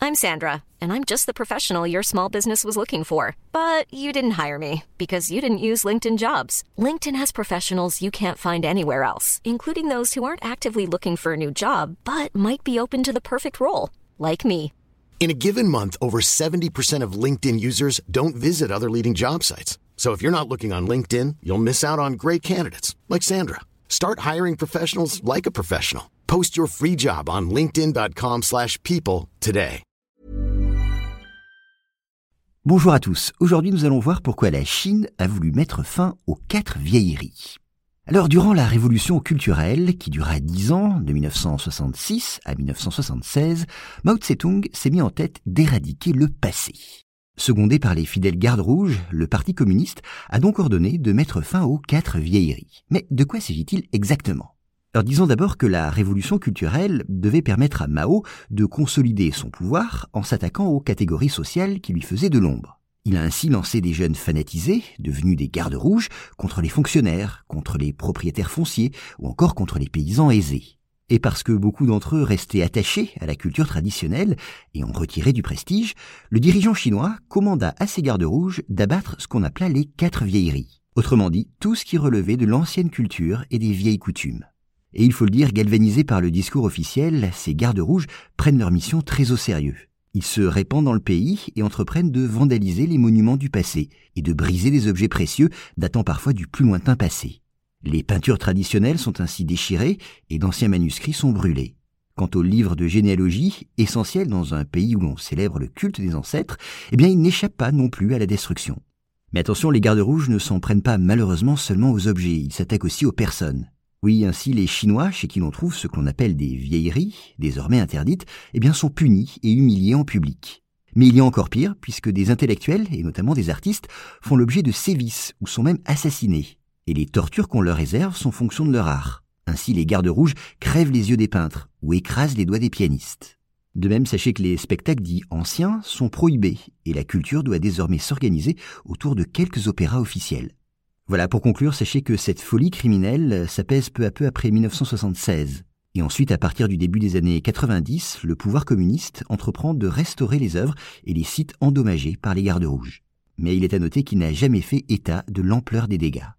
I'm Sandra, and I'm just the professional your small business was looking for. But you didn't hire me because you didn't use LinkedIn Jobs. LinkedIn has professionals you can't find anywhere else, including those who aren't actively looking for a new job, but might be open to the perfect role, like me. In a given month, over 70% of LinkedIn users don't visit other leading job sites. So if you're not looking on LinkedIn, you'll miss out on great candidates like Sandra. Start hiring professionals like a professional. Post your free job on linkedin.com/people today. Bonjour à tous. Aujourd'hui, nous allons voir pourquoi la Chine a voulu mettre fin aux 4 vieilleries. Alors, durant la révolution culturelle, qui dura 10 ans, de 1966 à 1976, Mao Tse-tung s'est mis en tête d'éradiquer le passé. Secondé par les fidèles gardes rouges, le Parti communiste a donc ordonné de mettre fin aux 4 vieilleries. Mais de quoi s'agit-il exactement ? Alors disons d'abord que la révolution culturelle devait permettre à Mao de consolider son pouvoir en s'attaquant aux catégories sociales qui lui faisaient de l'ombre. Il a ainsi lancé des jeunes fanatisés, devenus des gardes rouges, contre les fonctionnaires, contre les propriétaires fonciers ou encore contre les paysans aisés. Et parce que beaucoup d'entre eux restaient attachés à la culture traditionnelle et ont retiré du prestige, le dirigeant chinois commanda à ses gardes rouges d'abattre ce qu'on appela les 4 vieilleries. Autrement dit, tout ce qui relevait de l'ancienne culture et des vieilles coutumes. Et il faut le dire, galvanisés par le discours officiel, ces gardes rouges prennent leur mission très au sérieux. Ils se répandent dans le pays et entreprennent de vandaliser les monuments du passé et de briser des objets précieux datant parfois du plus lointain passé. Les peintures traditionnelles sont ainsi déchirées et d'anciens manuscrits sont brûlés. Quant aux livres de généalogie, essentiels dans un pays où l'on célèbre le culte des ancêtres, ils n'échappent pas non plus à la destruction. Mais attention, les gardes rouges ne s'en prennent pas malheureusement seulement aux objets, ils s'attaquent aussi aux personnes. Oui, ainsi les Chinois, chez qui l'on trouve ce que l'on appelle des vieilleries, désormais interdites, sont punis et humiliés en public. Mais il y a encore pire, puisque des intellectuels, et notamment des artistes, font l'objet de sévices ou sont même assassinés. Et les tortures qu'on leur réserve sont fonction de leur art. Ainsi, les gardes rouges crèvent les yeux des peintres ou écrasent les doigts des pianistes. De même, sachez que les spectacles dits anciens sont prohibés et la culture doit désormais s'organiser autour de quelques opéras officiels. Voilà, pour conclure, sachez que cette folie criminelle s'apaise peu à peu après 1976. Et ensuite, à partir du début des années 90, le pouvoir communiste entreprend de restaurer les œuvres et les sites endommagés par les gardes rouges. Mais il est à noter qu'il n'a jamais fait état de l'ampleur des dégâts.